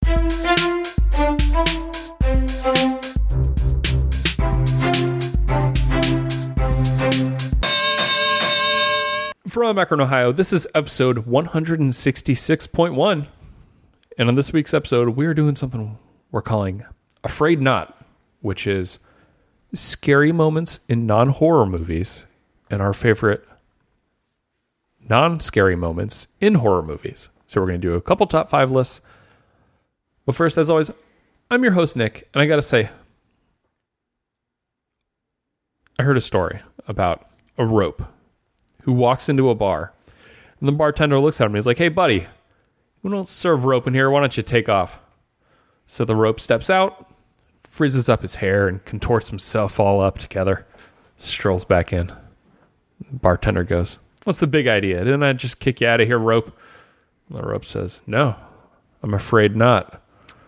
From Akron, Ohio, this is episode 166.1. And on this week's episode, we're doing something we're calling Afraid Not, which is scary moments in non-horror movies and our favorite non-scary moments in horror movies. So we're going to do a couple top 5 lists. But first, as always, I'm your host, Nick, and I got to say, I heard a story about a rope who walks into a bar, and the bartender looks at him and he's like, "Hey, buddy, we don't serve rope in here. Why don't you take off?" So the rope steps out, frizzes up his hair, and contorts himself all up together, strolls back in. The bartender goes, "What's the big idea? Didn't I just kick you out of here, rope?" And the rope says, "No, I'm afraid not."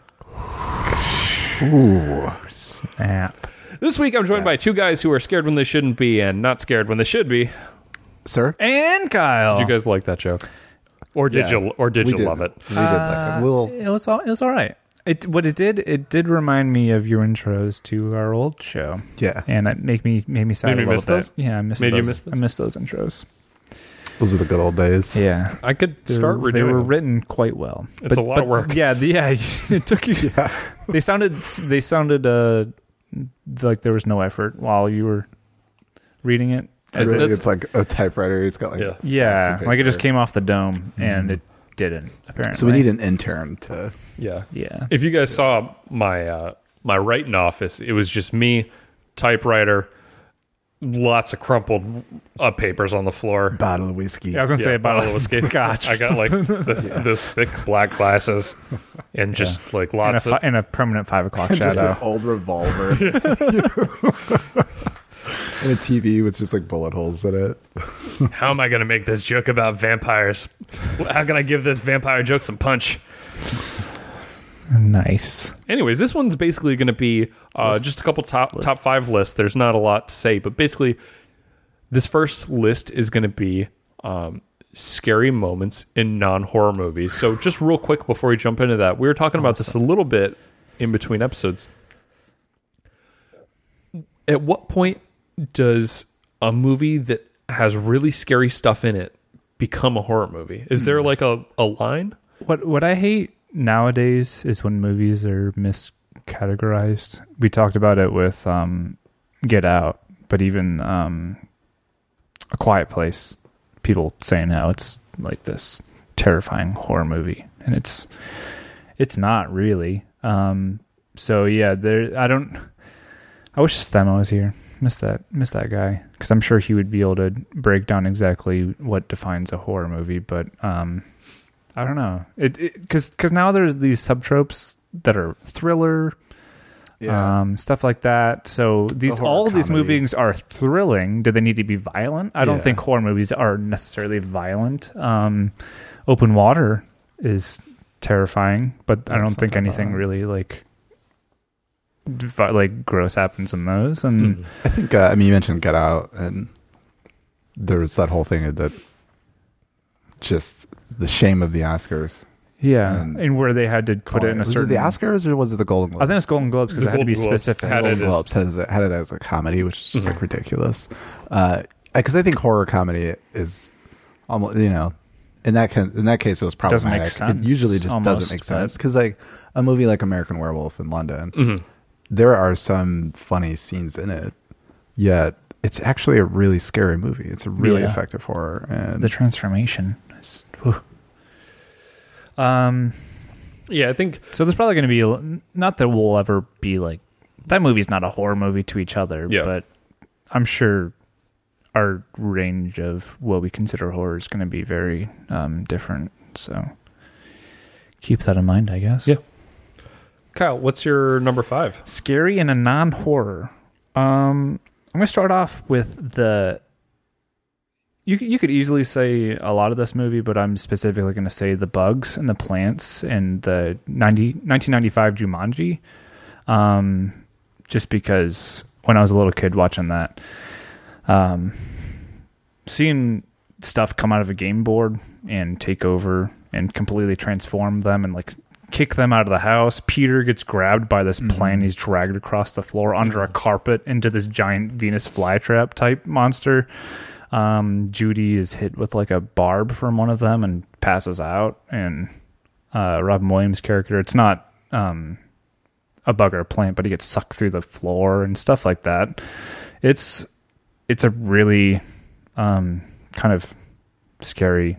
Ooh, snap. This week I'm joined by two guys who are scared when they shouldn't be and not scared when they should be. Sir and Kyle. Did you guys like that joke? Or did you love it? We did like it. It was all right. It did remind me of your intros to our old show. Yeah. And it made me sad Made a me miss little those? bit. Yeah, I missed Made you those. miss those? I missed those intros. Those are the good old days. Yeah. I could start redoing They were them. written quite well. It's a lot of work. Yeah, it took you. Yeah. They sounded like there was no effort while you were reading it. Really, it's like a typewriter. He's got like Yeah, like it just paper. came off the dome, and it didn't, apparently. So we need an intern to. Yeah. Yeah. If you guys saw my my writing office, it was just me, typewriter, lots of crumpled up papers on the floor. Bottle of whiskey. I was going to say about bottle of whiskey. scotch. I got like this thick black glasses and just like lots of... and a permanent 5 o'clock Just shadow. an old revolver. And a TV with just like bullet holes in it. How am I going to make this joke about vampires? How can I give this vampire joke some punch? Nice. Anyways, this one's basically going to be just a couple top 5 lists. There's not a lot to say, but basically this first list is going to be scary moments in non-horror movies. So just real quick before we jump into that, we were talking about this a little bit in between episodes. At what point does a movie that has really scary stuff in it become a horror movie? Is there like a line? What I hate nowadays is when movies are miscategorized. We talked about it with Get Out, but even A Quiet Place, people saying how it's like this terrifying horror movie, and it's not really. So yeah, I wish Stemo was here. Miss that guy, because I'm sure he would be able to break down exactly what defines a horror movie. But I don't know, because now there's these subtropes that are thriller, stuff like that. So all these movies are thrilling. Do they need to be violent? I don't think horror movies are necessarily violent. Open Water is terrifying, but I don't think anything really like gross happens in those. And I think you mentioned Get Out, and there was that whole thing that just the shame of the Oscars. Yeah, and where they had to put it in a certain... Was it the Oscars or was it the Golden Globes? I think it's Golden Globes because it had to be specific. Golden Globes had it as a comedy, which is just like ridiculous. Because I think horror comedy is almost, in that case it was problematic. Doesn't make sense. It usually just doesn't make sense, because like a movie like American Werewolf in London, there are some funny scenes in it, yet it's actually a really scary movie. It's a really effective horror, and the transformation is... Yeah, I think so. There's probably going to be, not that we'll ever be like, that movie's not a horror movie to each other, but I'm sure our range of what we consider horror is going to be very different. So keep that in mind, I guess. Yeah. Kyle, what's your number 5? Scary and a non-horror. I'm going to start off with You could easily say a lot of this movie, but I'm specifically going to say the bugs and the plants and the 1995 Jumanji. Just because when I was a little kid watching that, seeing stuff come out of a game board and take over and completely transform them and like kick them out of the house. Peter gets grabbed by this plane. He's dragged across the floor under a carpet into this giant Venus flytrap type monster. Judy is hit with like a barb from one of them and passes out. And Robin Williams' character, it's not a bug or a plant, but he gets sucked through the floor and stuff like that. It's a really kind of scary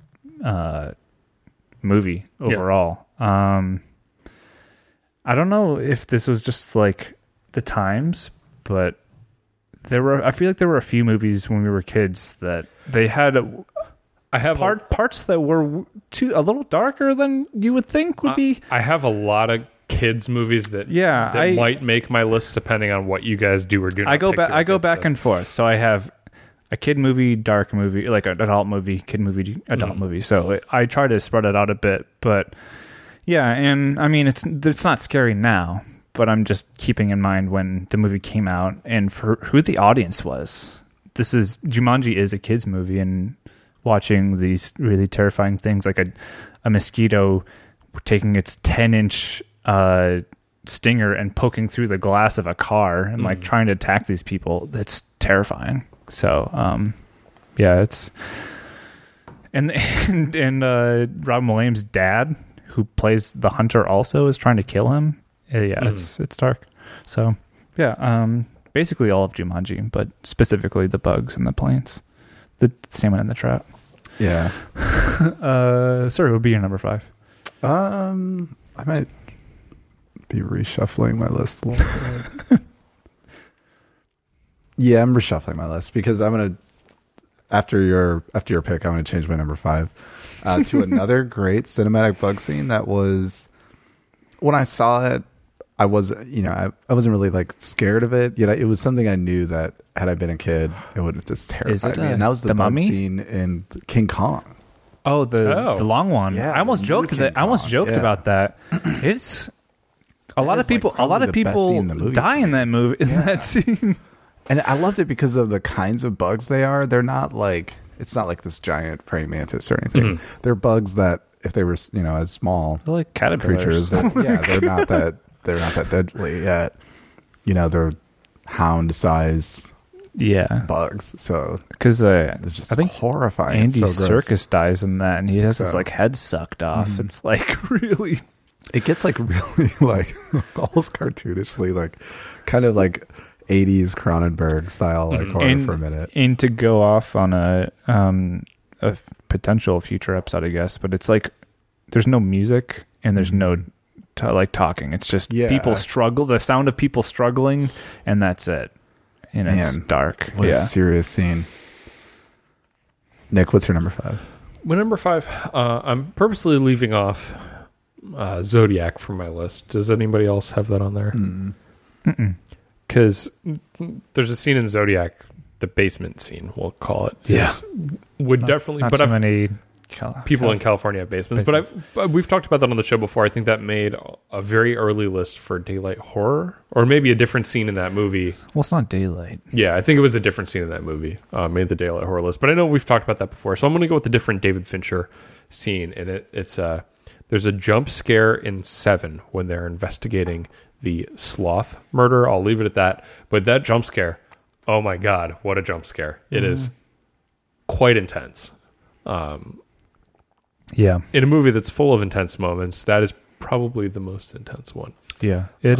movie overall. I don't know if this was just like the times, but I feel like there were a few movies when we were kids that they had parts that were a little darker than you would think would be. I have a lot of kids movies that might make my list depending on what you guys do or do not. I go back and forth. So I have a kid movie, dark movie, like an adult movie, kid movie, adult movie. So I try to spread it out a bit, but yeah. And I mean, it's not scary now, but I'm just keeping in mind when the movie came out and for who the audience was. Jumanji is a kid's movie, and watching these really terrifying things like a mosquito taking its 10-inch stinger and poking through the glass of a car and like trying to attack these people. That's terrifying. So, it's and Robin Williams' dad, who plays the hunter, also is trying to kill him. It's dark. So, basically all of Jumanji, but specifically the bugs and the planes, the salmon and the trout. Yeah. Sir, what would be your number 5? I might be reshuffling my list a little bit. Yeah, I'm reshuffling my list because I'm gonna after your pick, I'm gonna change my number 5 to another great cinematic bug scene. That was when I saw it, I wasn't really like scared of it. It was something I knew that had I been a kid, it would have just terrified me. And that was the bug Mummy scene in King Kong. Oh, the long one. Yeah, I almost joked about that. It's a lot of people. A lot of people die in that movie. In that scene. And I loved it because of the kinds of bugs they are. They're not like, it's not like this giant praying mantis or anything. They're bugs that if they were, as small, they're like caterpillars. Creatures, they're not that deadly yet. They're hound size bugs. So because it's just, I think, horrifying. Andy Serkis dies in that, and he has his like head sucked off. It's like really, it gets like really like almost cartoonishly, like kind of like 80s Cronenberg style like horror for a minute. And to go off on a potential future episode, I guess, but it's like there's no music and there's no talking. It's just people struggle, the sound of people struggling, and that's it. And it's dark. What a serious scene. Nick, what's your number 5? My number 5, I'm purposely leaving off Zodiac from my list. Does anybody else have that on there? Because there's a scene in Zodiac, the basement scene, we'll call it. Would definitely, not but too many people in California have basements. But we've talked about that on the show before. I think that made a very early list for daylight horror, or maybe a different scene in that movie. Well, it's not daylight. Yeah, I think it was a different scene in that movie. Made the daylight horror list, but I know we've talked about that before. So I'm going to go with a different David Fincher scene, and it's there's a jump scare in 7 when they're investigating the sloth murder. I'll leave it at that. But that jump scare, oh my God, what a jump scare. It is quite intense. In a movie that's full of intense moments, that is probably the most intense one. Yeah. That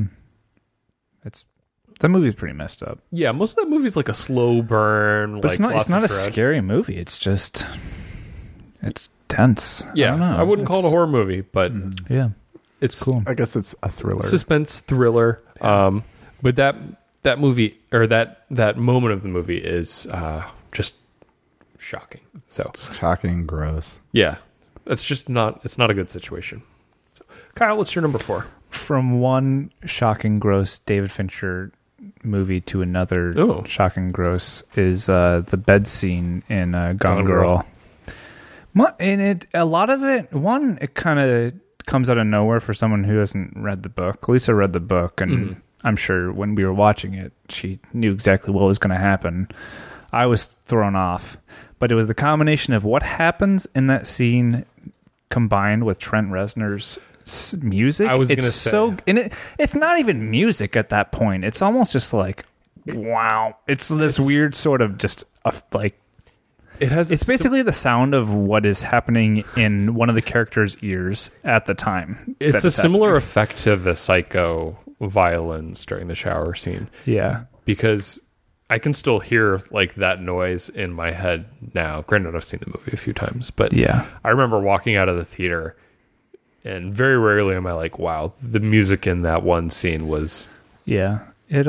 movie's pretty messed up. Yeah, most of that movie is like a slow burn. But it's not a scary movie. It's just, it's tense. Yeah, I wouldn't call it a horror movie, but it's cool. I guess it's a thriller, suspense thriller. Yeah. But that movie, or that moment of the movie is just shocking. So it's shocking, gross. Yeah, it's not a good situation. So, Kyle, what's your number 4? From one shocking, gross David Fincher movie to another shocking, gross is the bed scene in Gone Girl. And a lot of it, it kind of comes out of nowhere for someone who hasn't read the book. Lisa read the book, and I'm sure when we were watching it, she knew exactly what was going to happen. I was thrown off, but it was the combination of what happens in that scene combined with Trent Reznor's music. I was it's gonna say. so, and it's not even music at that point. It's almost just like, wow. It's this weird sort of just like. It's basically the sound of what is happening in one of the characters' ears at the time. It's a similar effect to the Psycho violins during the shower scene. Yeah, because I can still hear like that noise in my head now. Granted, I've seen the movie a few times, but yeah, I remember walking out of the theater, and very rarely am I like, "Wow, the music in that one scene was." Yeah, it's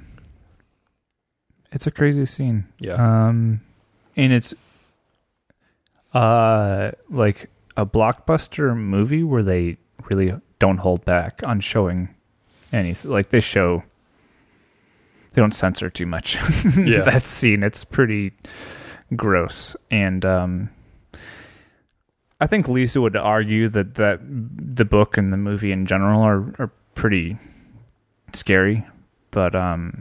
a crazy scene. Yeah, and it's like a blockbuster movie where they really don't hold back on showing anything. Like they don't censor too much. Yeah. That scene, it's pretty gross. And I think Lisa would argue that the book and the movie in general are pretty scary. But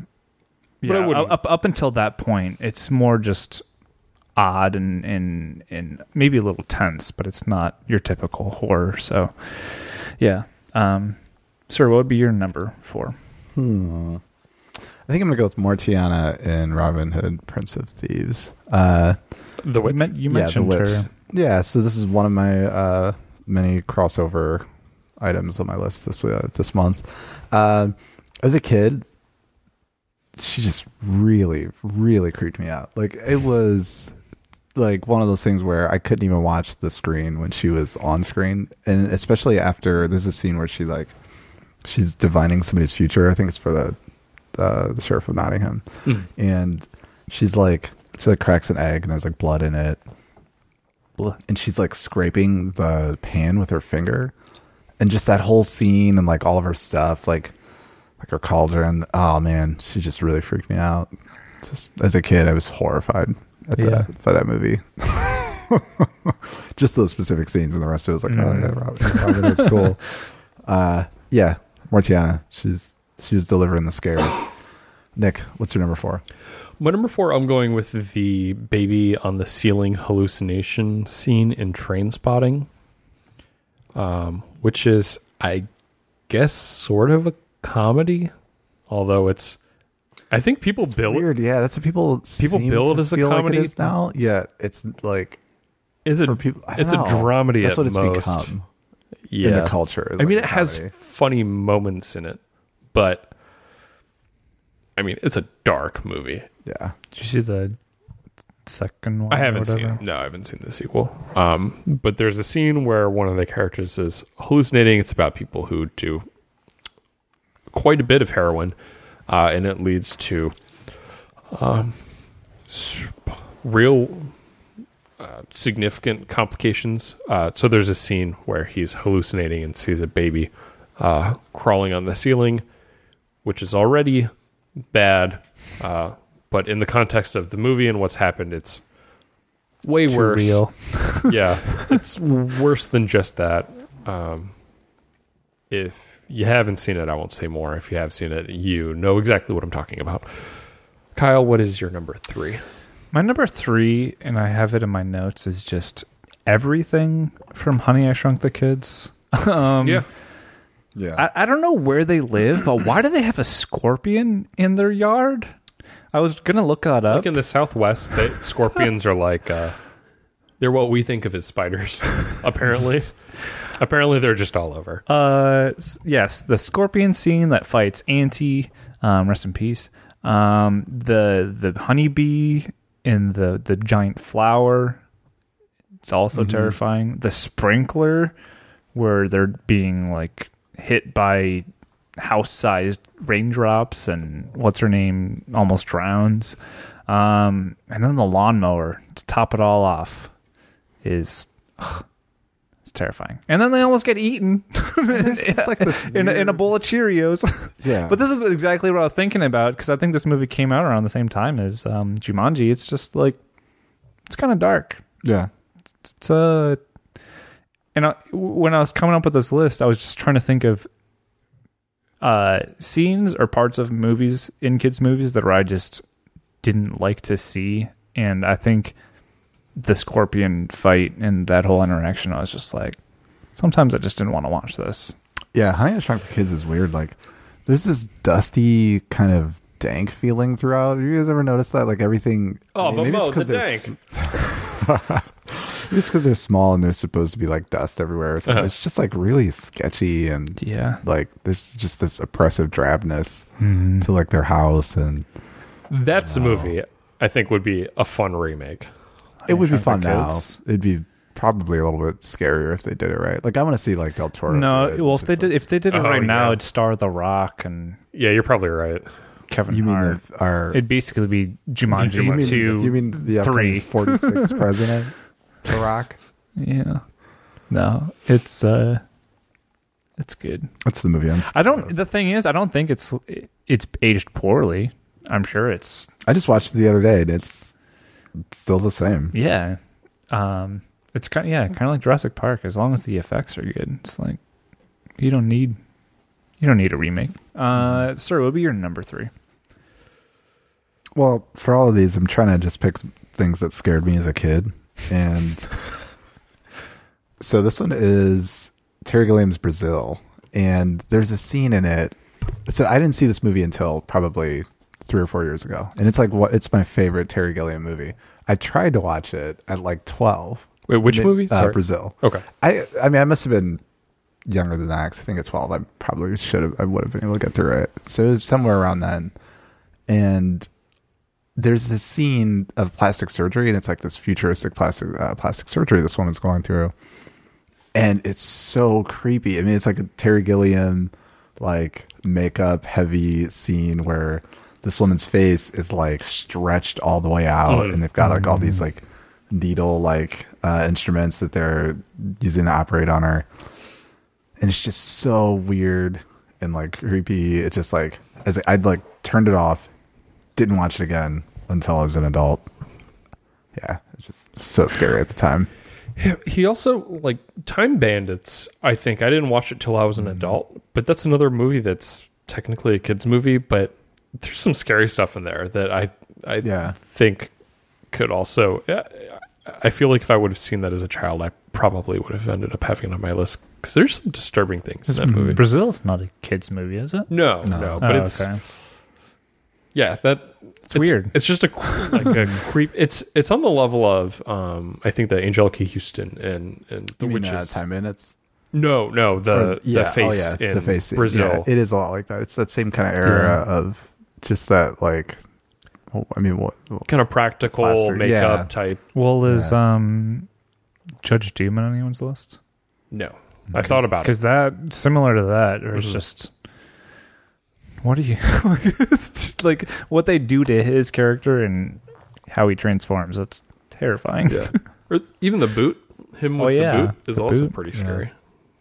up until that point, it's more just odd and maybe a little tense, but it's not your typical horror. So yeah. Sir, what would be your number 4? I think I'm gonna go with Mortiana in Robin Hood, Prince of Thieves. The Witch. You mentioned her. Yeah, so this is one of my many crossover items on my list this month. As a kid, she just really, really creeped me out. Like it was like one of those things where I couldn't even watch the screen when she was on screen, and especially after there's a scene where she's divining somebody's future. I think it's for the Sheriff of Nottingham, and she cracks an egg and there's like blood in it, and she's like scraping the pan with her finger, and just that whole scene and like all of her stuff, like her cauldron. Oh man, she just really freaked me out. Just as a kid, I was horrified by that movie. Just those specific scenes, and the rest of it was like, oh yeah, Robin is cool. Yeah, Mortiana, she was delivering the scares. Nick, what's your number 4? My number 4, I'm going with the baby on the ceiling hallucination scene in Trainspotting, which is, I guess, sort of a comedy, although it's. I think people build weird. Yeah, that's what people build as a comedy like it is now. Yeah, it's like it's a dramedy. That's at what it's most. become. Yeah, in the culture. I mean, it has funny moments in it, but I mean, it's a dark movie. Yeah. Did you see the second one? I haven't seen it. No, I haven't seen the sequel. But there's a scene where one of the characters is hallucinating. It's about people who do quite a bit of heroin, and it leads to real significant complications. So there's a scene where he's hallucinating and sees a baby crawling on the ceiling, which is already bad. But in the context of the movie and what's happened, it's way worse. Real. Yeah, it's worse than just that. If you haven't seen it, I won't say more. If you have seen it, you know exactly what I'm talking about. Kyle, what is your number 3? My number 3, and I have it in my notes, is just everything from Honey, I Shrunk the Kids. Yeah. I don't know where they live, but why do they have a scorpion in their yard? I was going to look that up. Like in the Southwest, scorpions are like, they're what we think of as spiders, apparently. Apparently, they're just all over. Yes, the scorpion scene that fights Auntie, rest in peace. The honeybee in the giant flower, it's also terrifying. The sprinkler, where they're being like hit by house-sized raindrops, and what's her name almost drowns. And then the lawnmower to top it all off is it's terrifying. And then they almost get eaten It's like this in a bowl of Cheerios. Yeah. But this is exactly what I was thinking about, because I think this movie came out around the same time as Jumanji. It's just like, it's kind of dark. Yeah. It's and when I was coming up with this list, I was just trying to think of scenes or parts of movies, in kids' movies, that I just didn't like to see. And I think the scorpion fight and that whole interaction, I was just like, sometimes I just didn't want to watch this. Yeah, Honey, I Shrunk the Kids is weird. Like, there's this dusty kind of dank feeling throughout. Have you guys ever noticed that? Like everything. Oh, but maybe Mo, it's 'cause the they're dank. It's because they're small and they're supposed to be like dust everywhere. So Uh-huh. it's just like really sketchy and Yeah. like there's just this oppressive drabness to like their house, and That's a movie I think would be a fun remake. it would be Shrunk fun the now. Kids. It'd be probably a little bit scarier if they did it right. Like I want to see like Del Toro. No, do it. well, if they Just, did, if they did it Oh, right now, yeah. it'd star The Rock and Yeah, you're probably right. Kevin you mean Hart. our It'd basically be Jumanji you mean, 2, you mean the 3. 46th president, The Rock? Yeah. No, it's good. That's the movie. The thing is, I don't think it's aged poorly. I'm sure it's, I just watched it the other day, and it's still the same. yeah. It's kind of like Jurassic Park. As long as the effects are good, it's like you don't need a remake. Sir, what would be your number 3? Well, for all of these, I'm trying to just pick things that scared me as a kid, and so this one is Terry Gilliam's Brazil, and there's a scene in it. So I didn't see this movie until probably 3 or 4 years ago, and it's my favorite Terry Gilliam movie. I tried to watch it at like 12. Wait, which movie? Sorry. Brazil. Okay. I mean, I must have been younger than that, 'cause I think at 12 I would have been able to get through it. So it was somewhere around then. And there's this scene of plastic surgery, and it's like this futuristic plastic surgery this woman's going through. And it's so creepy. I mean, it's like a Terry Gilliam, like makeup heavy scene where this woman's face is like stretched all the way out, and they've got like all these like needle like instruments that they're using to operate on her. And it's just so weird and like creepy. It's just like I'd like turned it off, didn't watch it again until I was an adult. Yeah, it's just so scary at the time. He also, like, Time Bandits, I think. I didn't watch it till I was an adult, but that's another movie that's technically a kid's movie, but there's some scary stuff in there that I think could also... I feel like if I would have seen that as a child, I probably would have ended up having it on my list, because there's some disturbing things in that movie. Brazil's not a kid's movie, is it? No, but it's... Okay. Yeah, it's weird. It's just a creep. It's on the level of I think the Angelica Houston and the You mean, Witches. Time Minutes? No, the face in the face Brazil. Yeah, it is a lot like that. It's that same kind of era of just that, like, I mean, what Kind of practical Plaster, makeup yeah. type. Well, is Judge Doom on anyone's list? No, I thought about it. Because that, similar to that, or it's just... What do you... it's just like what they do to his character and how he transforms. That's terrifying. Yeah, or even the boot. Him with the boot is the also boot. pretty scary.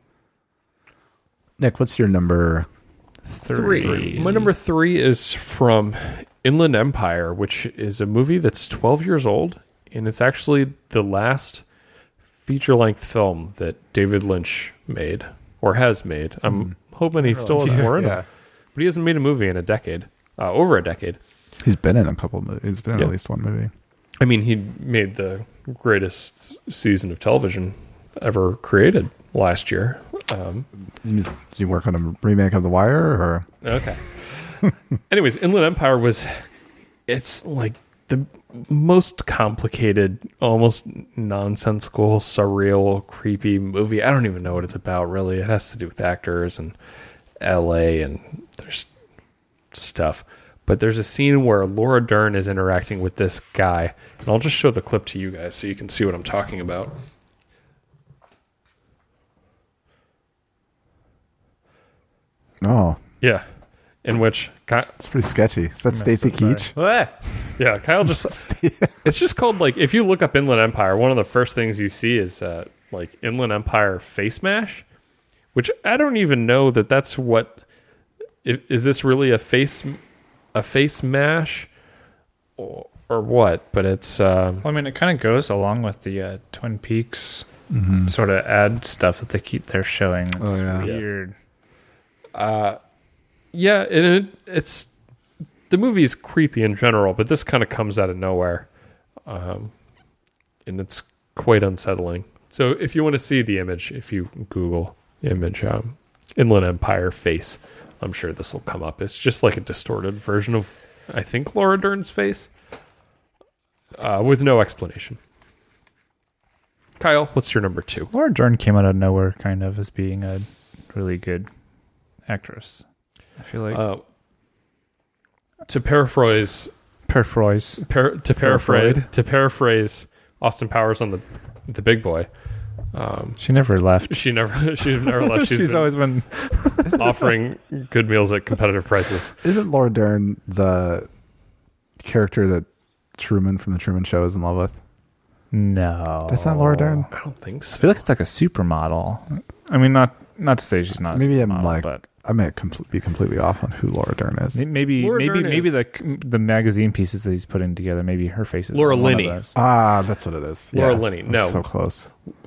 Nick, what's your number 3. My number 3 is from Inland Empire, which is a movie that's 12 years old, and it's actually the last feature-length film that David Lynch made, or has made. I'm hoping he still has more in him. But he hasn't made a movie in a decade, over a decade. He's been in a couple of movies. He's been in Yeah. at least one movie. I mean, he made the greatest season of television ever created last year. Did you work on a remake of The Wire, or? Okay. Anyways, Inland Empire it's like the most complicated, almost nonsensical, surreal, creepy movie. I don't even know what it's about, really. It has to do with actors and LA, and there's stuff. But there's a scene where Laura Dern is interacting with this guy, and I'll just show the clip to you guys so you can see what I'm talking about. Oh, Yeah. In which it's pretty sketchy. Is that Stacy Keach? yeah, Kyle just it's just called, like, if you look up Inland Empire, one of the first things you see is like Inland Empire face mash, which I don't even know that's what is this really a face mash or what, but it's Well, I mean, it kind of goes along with the Twin Peaks sort of ad stuff that they're showing. It's weird. yeah, and it's the movie's creepy in general, but this kind of comes out of nowhere, and it's quite unsettling. So if you want to see the image, if you Google image Inland Empire face, I'm sure this will come up. It's just like a distorted version of, I think, Laura Dern's face, with no explanation. Kyle, what's your number 2? Laura Dern came out of nowhere, kind of, as being a really good actress. I feel like To paraphrase Austin Powers on the Big Boy. She never left. She's never left. She's always been offering good meals at competitive prices. Isn't Laura Dern the character that Truman from the Truman Show is in love with? No, That's not Laura Dern. I don't think I so. feel like it's like a supermodel. I mean, not to say she's not. Maybe a I'm supermodel, like, but I may be completely off on who Laura Dern is. maybe Laura Dern maybe is- the magazine pieces that he's putting together. Maybe her face is Laura on one of Linney. those. Ah, that's what it is. Laura Yeah, Linney. I'm No. so close.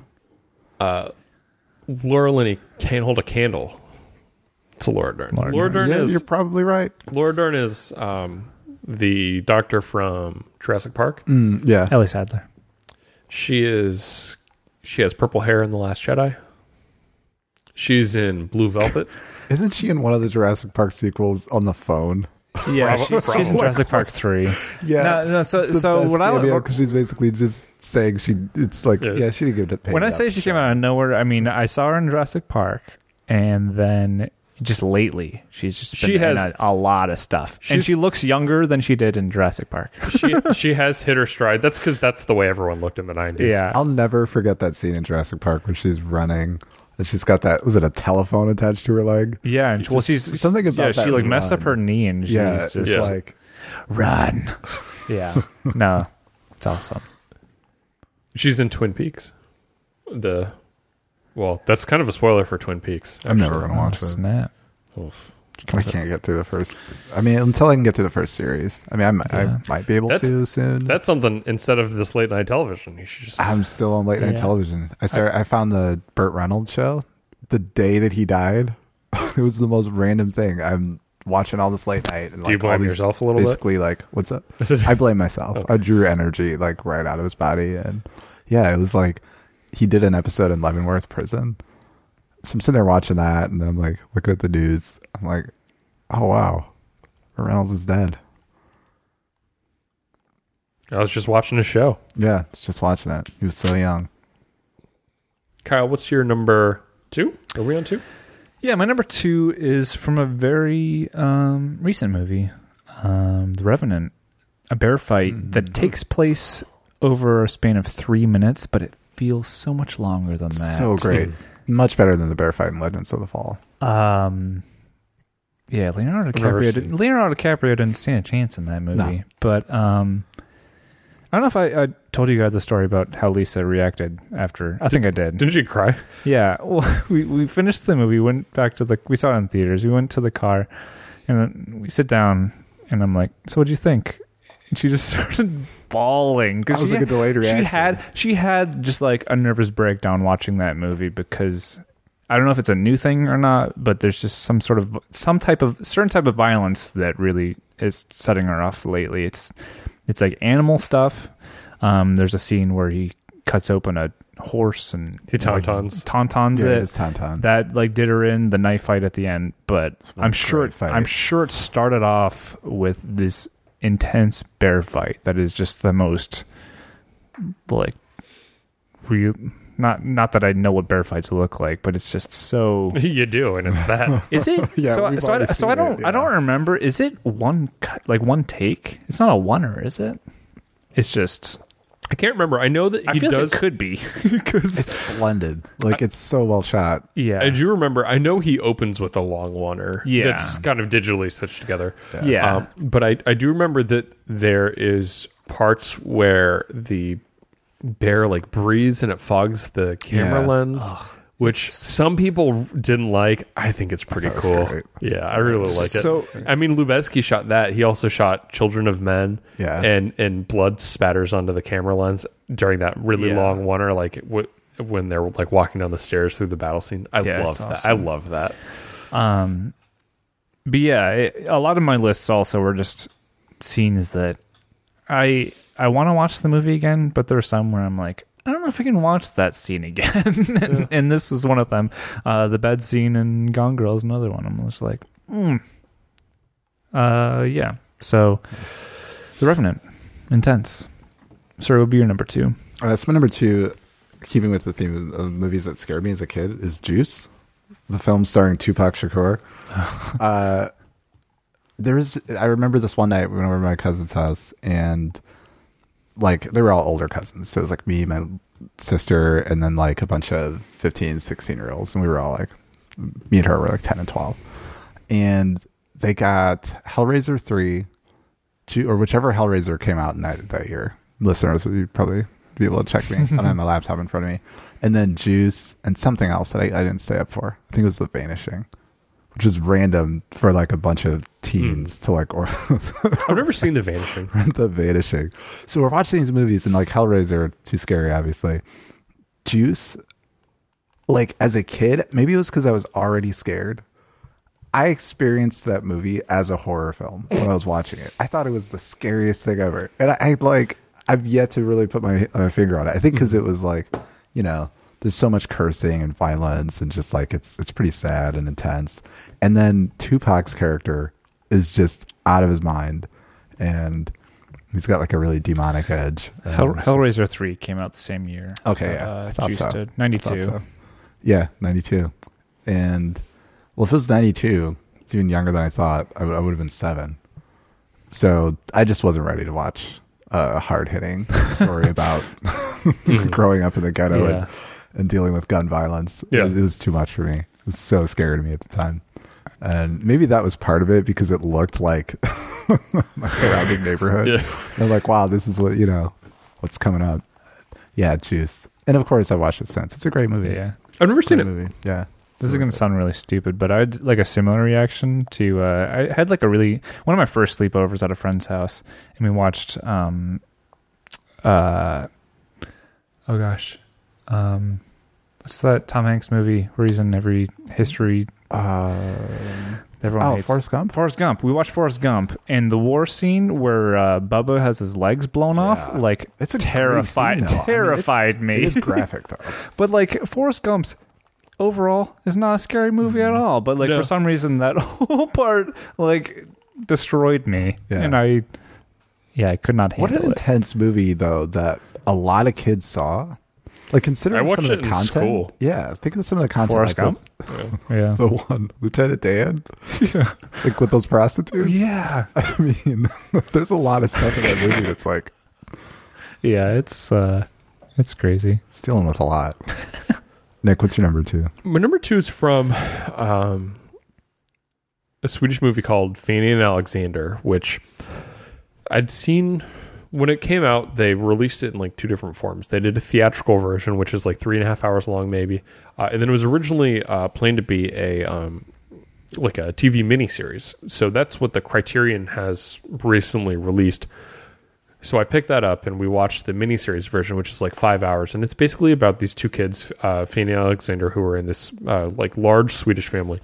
Laura Linney can't hold a candle to Laura Dern. Laura Dern Yeah, is you're probably right. Laura Dern is the doctor from Jurassic Park. Yeah. Ellie Sadler. She has purple hair in The Last Jedi. She's in Blue Velvet. Isn't she in one of the Jurassic Park sequels on the phone? Yeah, Probably. she's in Jurassic Park 3. Yeah. No, so what I because she's basically just saying it's like Yeah. she didn't give it. when I say she came out of nowhere, I mean I saw her in Jurassic Park, and then just lately she's just been in a lot of stuff, and she looks younger than she did in Jurassic Park. She has hit her stride. That's because that's the way everyone looked in the 90s. Yeah, I'll never forget that scene in Jurassic Park when she's running and she's got that, was it a telephone attached to her leg? yeah, and she's something about she that like messed run. up her knee, and she's Yeah, just it's like run. Yeah, no, it's awesome. She's in Twin Peaks. Well, that's kind of a spoiler for Twin Peaks. I'm never gonna Oh, watch it. snap. Oof. I can't get through the first. I mean, until I can get through the first series. I mean, I might be able to soon. That's something instead of this late night television. You should just. I'm still on late night television. I found the Burt Reynolds show the day that he died. It was the most random thing. I'm watching all this late night, and Do you blame yourself a little bit? basically, like, what's up? I blame myself. Okay. I drew energy like right out of his body, and yeah, it was like he did an episode in Leavenworth prison. So I'm sitting there watching that, and then I'm like looking at the news. I'm like, oh wow, Burt Reynolds is dead. I was just watching a show. Yeah, just watching it. He was so young. Kyle, what's your number 2? Are we on 2? Yeah, my number 2 is from a very recent movie, The Revenant, a bear fight that takes place over a span of 3 minutes, but it feels so much longer than that. So great. Much better than the bear fight in Legends of the Fall. Yeah, Leonardo Never DiCaprio didn't stand a chance in that movie. No. But I don't know if I told you guys the story about how Lisa reacted after. I think I did. Didn't you cry? Yeah, well, we finished the movie. Went back to we saw it in theaters. We went to the car, and then we sit down, and I'm like, "So what'd you think?" And she just started bawling That was like a delayed reaction. She had just like a nervous breakdown watching that movie because I don't know if it's a new thing or not, but there's just certain type of violence that really is setting her off lately. It's like animal stuff. There's a scene where he cuts open a horse and He tauntauns. tauntauns Yeah, it. it is Tauntaun. That like did her in the knife fight at the end, but I'm sure it started off with this intense bear fight that is just the most like real. Not that I know what bear fights look like, but it's just so. You do, and it's that. Is it? Yeah, so we've so, I, already so I seen don't it, yeah. I don't remember. Is it one cut, like one take? It's not a oneer, is it? It's just. I can't remember. I know that I he feel does. like it could be because It's blended. Like, it's so well shot. yeah, I do remember. I know he opens with a long oneer. Yeah. That's kind of digitally stitched together. yeah. But I do remember that there is parts where the bear like breathes and it fogs the camera Yeah. lens, which some people didn't like. I think it's pretty thought it was cool. great. Yeah, I really like it. So- I mean, Lubezki shot that. He also shot Children of Men. Yeah. and blood spatters onto the camera lens during that really Yeah. long oneer, like when they're like walking down the stairs through the battle scene. I Yeah, love it's that. awesome. I love that. But yeah, a lot of my lists also were just scenes that I want to watch the movie again, but there are some where I'm like, I don't know if I can watch that scene again. And this is one of them. The bed scene in Gone Girl is another one. I'm just like, yeah. So, The Revenant, intense. Sir, what would be your number 2? That's my number 2. Keeping with the theme of movies that scared me as a kid, is Juice, the film starring Tupac Shakur. I remember this one night we went over to my cousin's house, and like they were all older cousins. So it was like me, my sister, and then like a bunch of 15, 16-year-olds, and we were all like, me and her were like 10 and 12. And they got Hellraiser 3, or whichever Hellraiser came out in that year. Listeners would probably be able to check me. I don't have my laptop in front of me. And then Juice and something else that I didn't stay up for. I think it was The Vanishing, which is random for like a bunch of teens to like. I've never seen The Vanishing. The Vanishing. So we're watching these movies, and like Hellraiser, too scary, obviously. Juice, like as a kid, maybe it was because I was already scared. I experienced that movie as a horror film when I was watching it. I thought it was the scariest thing ever, and I've yet to really put my finger on it. I think because it was like, you know, there's so much cursing and violence, and just like it's pretty sad and intense. And then Tupac's character is just out of his mind, and he's got like a really demonic edge. Hellraiser 3 came out the same year. Okay, yeah, I thought Juice so. did. 92. So. Yeah, 92. And well, if it was 92, it's even younger than I thought. I would have been 7. So I just wasn't ready to watch a hard-hitting story about growing up in the ghetto and dealing with gun violence. Yeah. It was too much for me. It was so scary to me at the time. And maybe that was part of it because it looked like my surrounding neighborhood. Yeah. I'm like, wow, this is what, you know, what's coming up. Yeah, Juice. And of course I watched it since. It's a great movie. Yeah. I've never seen it. Movie. Yeah. This is going to sound really stupid, but I had like a similar reaction to, I had like one of my first sleepovers at a friend's house, and we watched, what's that Tom Hanks movie where he's in every history, everyone hates? Forrest Gump? Forrest Gump. We watched Forrest Gump, and the war scene where Bubba has his legs blown off, like It's a terrified me. It is graphic though. But like Forrest Gump's overall is not a scary movie at all. But like for some reason that whole part like destroyed me, and I could not handle it. What an intense movie though that a lot of kids saw. Like considering I watched some of it the in content. school. Yeah, think of some of the content. Forrest like Gump? Yeah. the one Lieutenant Dan. Yeah, like with those prostitutes. Yeah. I mean, there's a lot of stuff in that movie that's like, Yeah, it's crazy. stealing with a lot. Nick, what's your number 2? My number 2 is from a Swedish movie called Fanny and Alexander, which I'd seen when it came out. They released it in like 2 different forms. They did a theatrical version, which is like 3.5 hours long, maybe, and then it was originally planned to be a like a TV miniseries. So that's what the Criterion has recently released. So I picked that up and we watched the miniseries version, which is like 5 hours. And it's basically about these 2 kids, Fanny and Alexander, who are in this like large Swedish family.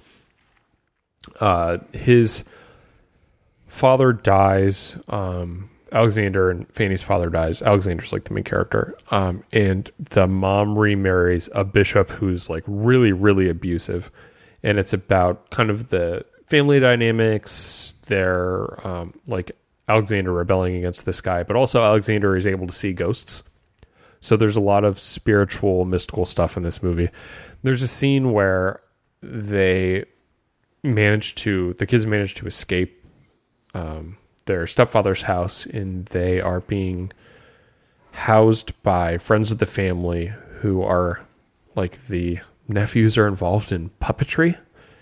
His father dies. Alexander and Fanny's father dies. Alexander's like the main character. And the mom remarries a bishop who's like really, really abusive. And it's about kind of the family dynamics. They're like Alexander rebelling against this guy, but also Alexander is able to see ghosts. So there's a lot of spiritual, mystical stuff in this movie. There's a scene where the kids manage to escape their stepfather's house, and they are being housed by friends of the family who are like the nephews are involved in puppetry.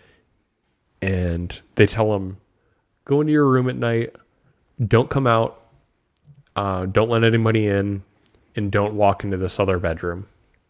And they tell them, go into your room at night, don't come out, don't let anybody in, and don't walk into this other bedroom.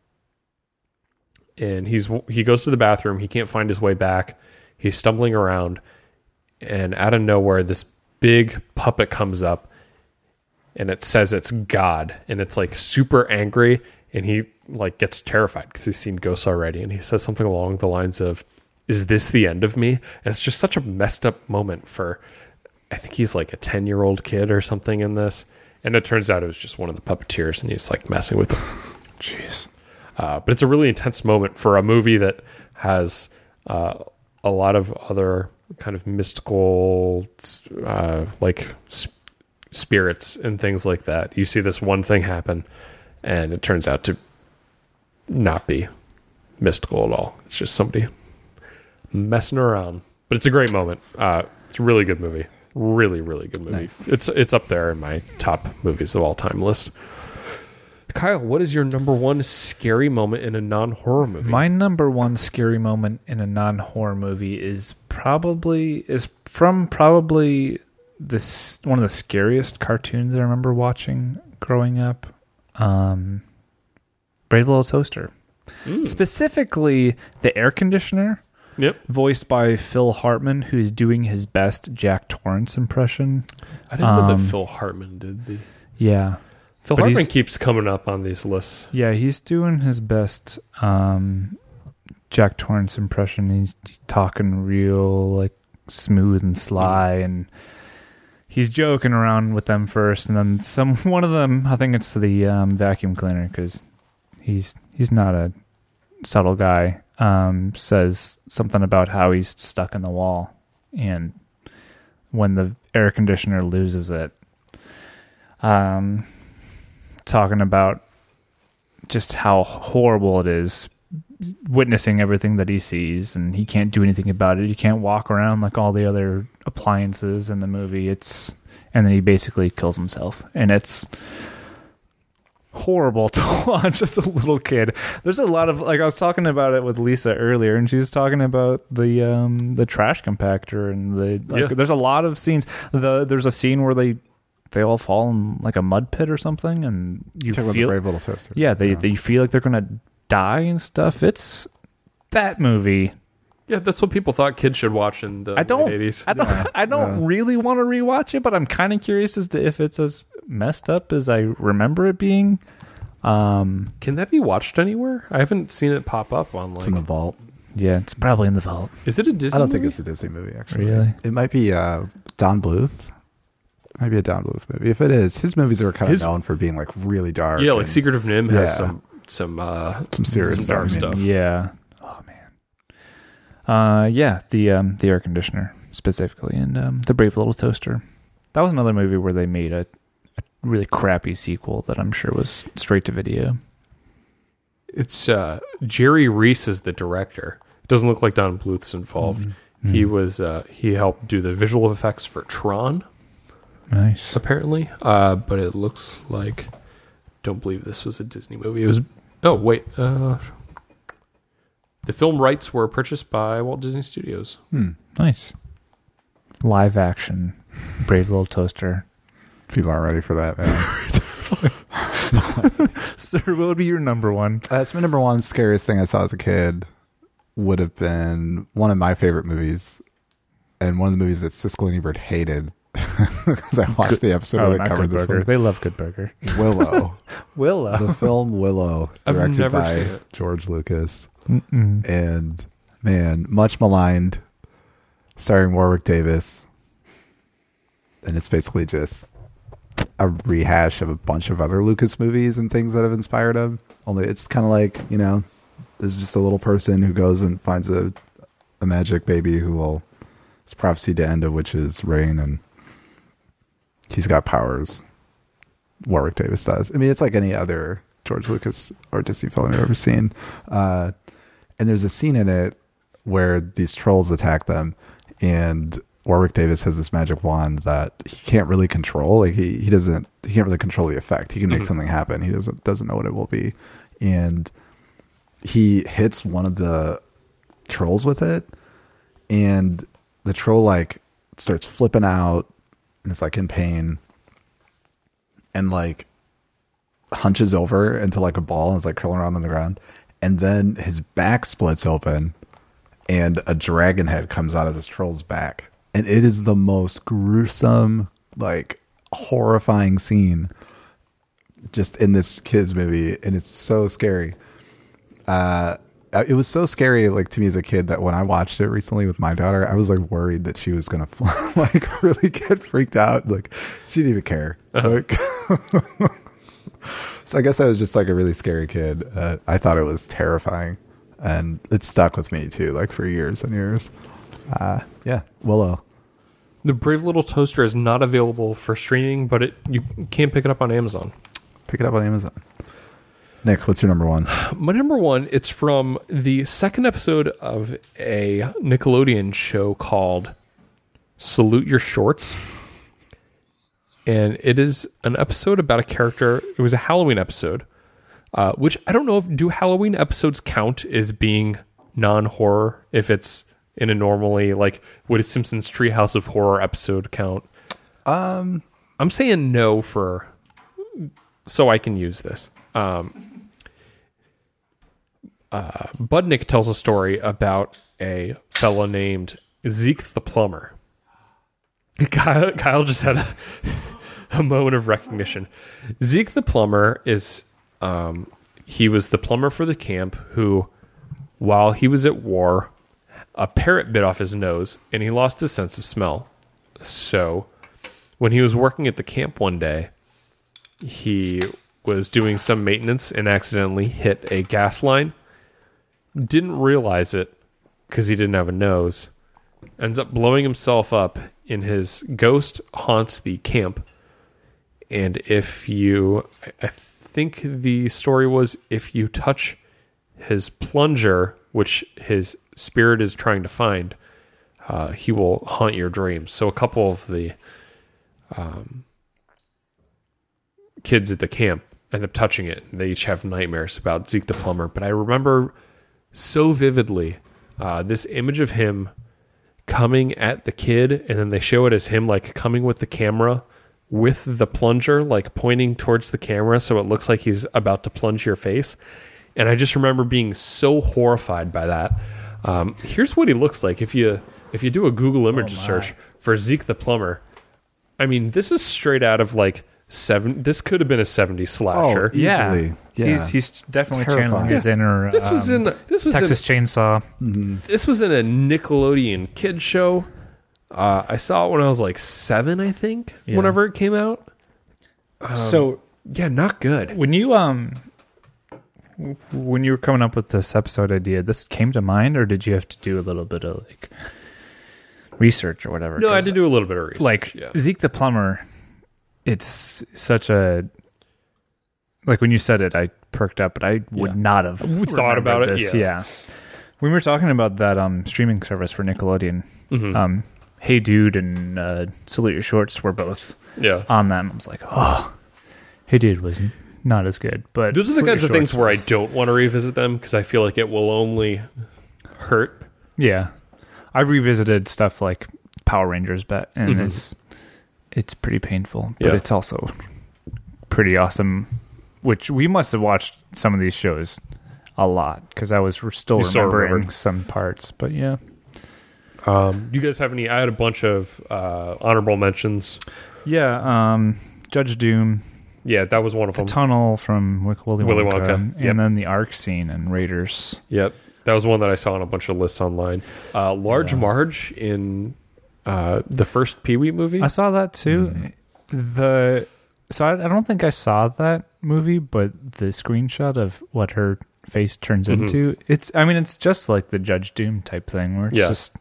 And he goes to the bathroom. He can't find his way back. He's stumbling around, and out of nowhere, this big puppet comes up, and it says it's God, and it's like super angry, and he like gets terrified because he's seen ghosts already, and he says something along the lines of, "Is this the end of me?" And it's just such a messed up moment for, I think he's like a 10-year-old kid or something in this. And it turns out it was just one of the puppeteers, and he's like messing with him. Jeez. But it's a really intense moment for a movie that has a lot of other kind of mystical, spirits and things like that. You see this one thing happen, and it turns out to not be mystical at all. It's just somebody messing around. But it's a great moment. It's a really good movie. Really, really good movie. Nice. It's up there in my top movies of all time list. Kyle, what is your number one scary moment in a non-horror movie? My number one scary moment in a non-horror movie is from this one of the scariest cartoons I remember watching growing up. Brave Little Toaster. Specifically, the air conditioner. Yep. Voiced by Phil Hartman, who's doing his best Jack Torrance impression. I didn't know that Phil Hartman did the... Yeah. Phil Hartman keeps coming up on these lists. Yeah, he's doing his best Jack Torrance impression. He's talking real like smooth and sly, and he's joking around with them first, and then one of them, I think it's the vacuum cleaner, because he's not a subtle guy, says something about how he's stuck in the wall, and when the air conditioner loses it, talking about just how horrible it is witnessing everything that he sees, and he can't do anything about it. He can't walk around like all the other appliances in the movie. And then he basically kills himself, and it's horrible to watch as a little kid. There's a lot of, like, I was talking about it with Lisa earlier, and she was talking about the trash compactor, and there's a lot of scenes. There's a scene where they all fall in like a mud pit or something, and you feel the Brave Little Toaster. Yeah, they feel like they're gonna die and stuff. It's that movie. Yeah, that's what people thought kids should watch in the late 80s. I don't really want to rewatch it, but I'm kind of curious as to if it's as messed up as I remember it being. Can that be watched anywhere? I haven't seen it pop up on It's in the vault. Yeah, it's probably in the vault. Is it a Disney? I don't movie? think it's a Disney movie, actually. Really? It might be Don Bluth. Might be a Don Bluth movie. If it is, his movies are kind of known for being like really dark. Yeah, like Secret of Nim has Yeah. some serious dark stuff. stuff. Yeah. Oh man. The air conditioner specifically, and the Brave Little Toaster. That was another movie where they made a really crappy sequel that I'm sure was straight to video. It's Jerry Reese is the director. It doesn't look like Don Bluth's involved. Mm-hmm. He helped do the visual effects for Tron, Nice. apparently. But it looks like, don't believe this was a Disney movie. It was. Oh wait, the film rights were purchased by Walt Disney Studios. Nice. Live action Brave Little Toaster. People aren't ready for that, man. Sir, what would be your number one? That's my number one scariest thing I saw as a kid. Would have been one of my favorite movies, and one of the movies that Siskel and Ebert hated because I watched the episode where they not covered Good this Burger. one. They love Good Burger. Willow. Willow. The film Willow, I've directed never by seen it. George Lucas. Mm-mm. And man, much maligned, starring Warwick Davis. And it's basically just a rehash of a bunch of other Lucas movies and things that have inspired him. Only it's kind of like, there's just a little person who goes and finds a magic baby who will, it's prophecy to end a witch's reign, and he's got powers. Warwick Davis does. I mean, it's like any other George Lucas or Disney film I've ever seen. And there's a scene in it where these trolls attack them, and Warwick Davis has this magic wand that he can't really control. Like he can't really control the effect. He can make something happen. He doesn't know what it will be. And he hits one of the trolls with it, and the troll like starts flipping out and it's like in pain, and like hunches over into like a ball and is like curling around on the ground, and then his back splits open and a dragon head comes out of this troll's back, and it is the most gruesome, like horrifying scene just in this kid's movie, and it's so scary. It was so scary, like to me as a kid, that when I watched it recently with my daughter, I was like worried that she was gonna like really get freaked out. Like she didn't even care. Like, So I guess I was just like a really scary kid. I thought it was terrifying, and it stuck with me too, like for years and years. Yeah, Willow. The Brave Little Toaster is not available for streaming, but you can pick it up on Amazon. Pick it up on Amazon. Nick, what's your number one? My number one, it's from the second episode of a Nickelodeon show called Salute Your Shorts. And it is an episode about a character. It was a Halloween episode, which I don't know do Halloween episodes count as being non-horror if it's in a normally, like, would a Simpsons Treehouse of Horror episode count? I'm saying no so I can use this. Budnick tells a story about a fella named Zeke the Plumber. Kyle just had a moment of recognition. Zeke the Plumber is, he was the plumber for the camp who, while he was at war, a parrot bit off his nose and he lost his sense of smell. So when he was working at the camp one day, he was doing some maintenance and accidentally hit a gas line. Didn't realize it because he didn't have a nose. Ends up blowing himself up, and his ghost haunts the camp. And I think the story was, if you touch his plunger, which his spirit is trying to find, he will haunt your dreams. So a couple of the kids at the camp end up touching it. They each have nightmares about Zeke the Plumber. But I remember so vividly this image of him coming at the kid, and then they show it as him like coming with the camera with the plunger, like pointing towards the camera, so it looks like he's about to plunge your face. And I just remember being so horrified by that. Here's what he looks like if you do a Google image search for Zeke the Plumber. I mean, this is straight out of like this could have been a 70s slasher. Oh, easily. Yeah. He's definitely Terrifying. channeling his inner This was Texas Chainsaw. This was in a Nickelodeon kid show. I saw it when I was like 7, I think, whenever it came out. So yeah, not good. when you were coming up with this episode idea, this came to mind, or did you have to do a little bit of like research or whatever? No, I had to do a little bit of research. Like Zeke the Plumber, it's such a, like when you said it, I perked up, but I would not have thought about it. Yeah. When we were talking about that streaming service for Nickelodeon, Hey Dude and Salute Your Shorts were both on them. I was like, oh, Hey Dude was not as good. But those are the kinds of things where I don't want to revisit them because I feel like it will only hurt. Yeah. I've revisited stuff like Power Rangers, and it's pretty painful, but it's also pretty awesome, which we must have watched some of these shows a lot because I was still remembering some parts, but yeah. You guys have any? I had a bunch of honorable mentions. Yeah, Judge Doom. Yeah, that was one of them. The tunnel from Willy Wonka. Yep. And then the Ark scene and Raiders. Yep, that was one that I saw on a bunch of lists online. Large Marge in the first Pee-wee movie. I saw that too. So I don't think I saw that movie, but the screenshot of what her face turns into, it's just like the Judge Doom type thing where it's just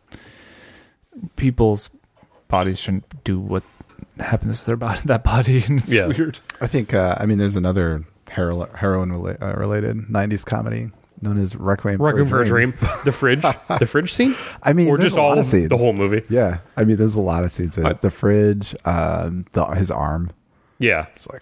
people's bodies shouldn't do what happens to their body, that body, and it's weird. I think there's another heroin related 90s comedy known as Requiem for a Dream. The fridge scene. I mean, or just all of the whole movie. Yeah, I mean, there's a lot of scenes in it. The fridge, his arm. Yeah, it's like,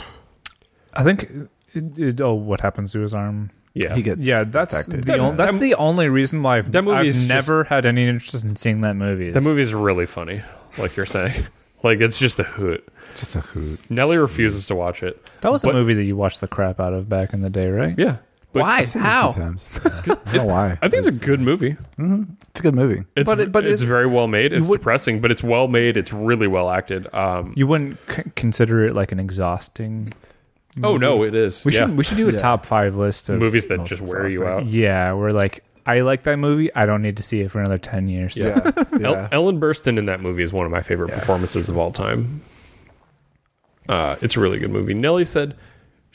I think what happens to his arm. Yeah, he gets that's affected. That's the only reason why I've never had any interest in seeing that movie. That movie is really funny, like you're saying. Like, it's just a hoot. Just a hoot. Nelly refuses to watch it. That was a movie that you watched the crap out of back in the day, right? Yeah. Why? How? I don't know why. I think it's a good movie. It's a good movie. But it's very well made. It's depressing, but it's well made. It's really well acted. You wouldn't consider it like an exhausting movie? Oh, no, it is. We should do a top 5 list of movies that just wear you out. Yeah, we're like, I like that movie. I don't need to see it for another 10 years. Yeah. Ellen Burstyn in that movie is one of my favorite performances of all time. It's a really good movie. Nelly said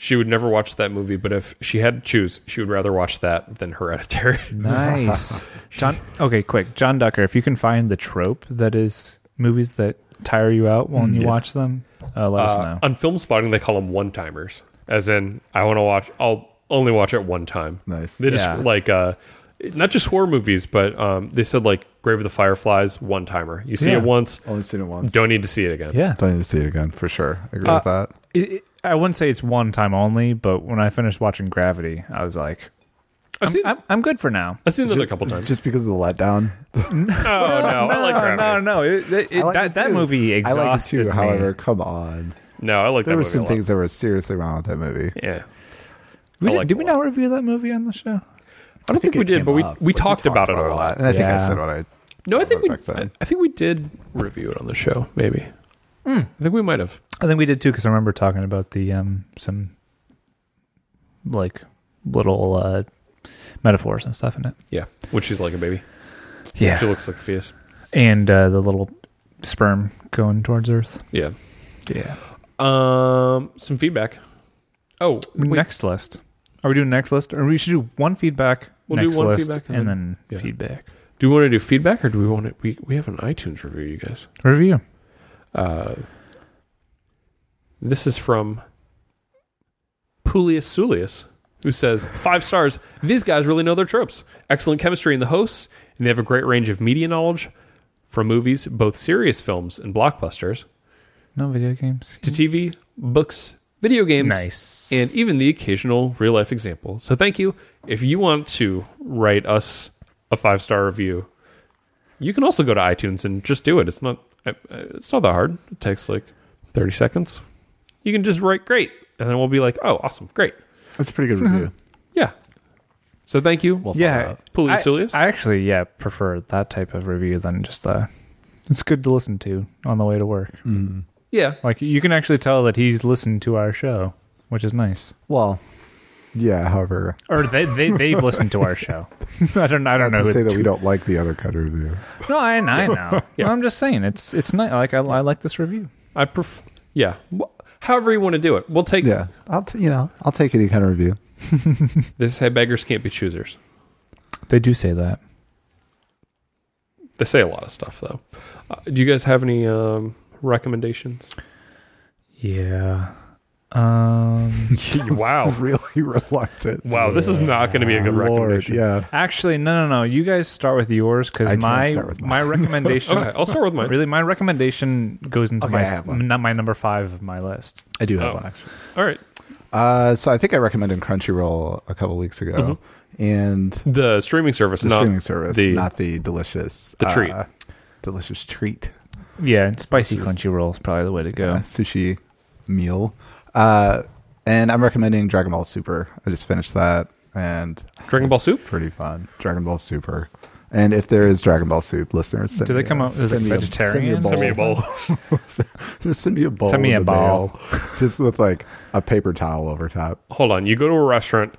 She would never watch that movie, but if she had to choose, she would rather watch that than Hereditary. Nice. John. Okay, quick. John Ducker, if you can find the trope that is movies that tire you out when you watch them, let us know. On Film Spotting, they call them one-timers. As in, I'll only watch it one time. Nice. They just like, not just horror movies, but they said like Grave of the Fireflies, one-timer. You see it once. Only seen it once. Don't need to see it again. Yeah. Don't need to see it again, for sure. I agree with that. I wouldn't say it's one time only, but when I finished watching Gravity, I was like, I'm good for now. I've seen that a couple times. Just because of the letdown. Oh, no. I like Gravity. No. That movie exhausted I like it too, me. however, come on. No, I like that movie. There were some a lot. things that were seriously wrong with that movie. Yeah. Did we not review that movie on the show? I don't think we did, but we talked about it a lot. And I think I said what I... No, I think back then. I think we did review it on the show, maybe. I think we might have. I think we did too, because I remember talking about the some like little metaphors and stuff in it. Yeah, when she's like a baby. Yeah, she looks like a fetus. And the little sperm going towards Earth. Yeah. Yeah. Some feedback. Oh, wait. Next list. Are we doing next list, or we should do one feedback? We'll next do one list, feedback and then feedback. Do we want to do feedback, or do we want to? We have an iTunes review, you guys. Review. This is from Pulius Sulius, who says 5 stars. These guys really know their tropes. Excellent chemistry in the hosts, and they have a great range of media knowledge from movies, both serious films and blockbusters, No video games. to TV, books, video games, Nice. and even the occasional real life example. So thank you. If you want to write us a 5-star review, you can also go to iTunes and just do it. It's not that hard. It takes like 30 seconds. You can just write great, and then we'll be like, oh, awesome, great. That's a pretty good review. Yeah. So thank you. We'll Yeah, Pulius Sulius. I actually prefer that type of review than just it's good to listen to on the way to work. Yeah. Like you can actually tell that he's listened to our show, which is nice. Well, yeah, however... Or they've listened to our show. I don't know. to say that we don't like the other cut review. No, I know. Yeah. Well, I'm just saying it's nice. Like I like this review. I prefer. Yeah. However you want to do it. We'll take. Yeah, I'll take any kind of review. They say beggars can't be choosers. They do say that. They say a lot of stuff though. Do you guys have any recommendations? Yeah. Wow. Really reluctant. Wow, this is not going to be a good recommendation. Yeah. Actually, no. You guys start with yours because I do want to start with my recommendation. Okay, I'll start with mine. Really, my recommendation goes into Okay, I have one. my number 5 of my list. I do have Oh. one, actually. All right. So I think I recommended Crunchyroll a couple weeks ago. And The streaming service, the not streaming service, the- not the delicious... treat. Delicious treat. Yeah, and spicy This is- Crunchyroll is probably the way to go. Sushi meal. And I'm recommending Dragon Ball Super. I just finished that, and Dragon Ball Soup. pretty fun. Dragon Ball Super. And if there is Dragon Ball Soup, listeners, Do they come out as send me vegetarian? Send me a bowl. Just send me a bowl. Send me in a the ball. mail, just with like a paper towel over top. Hold on. You go to a restaurant.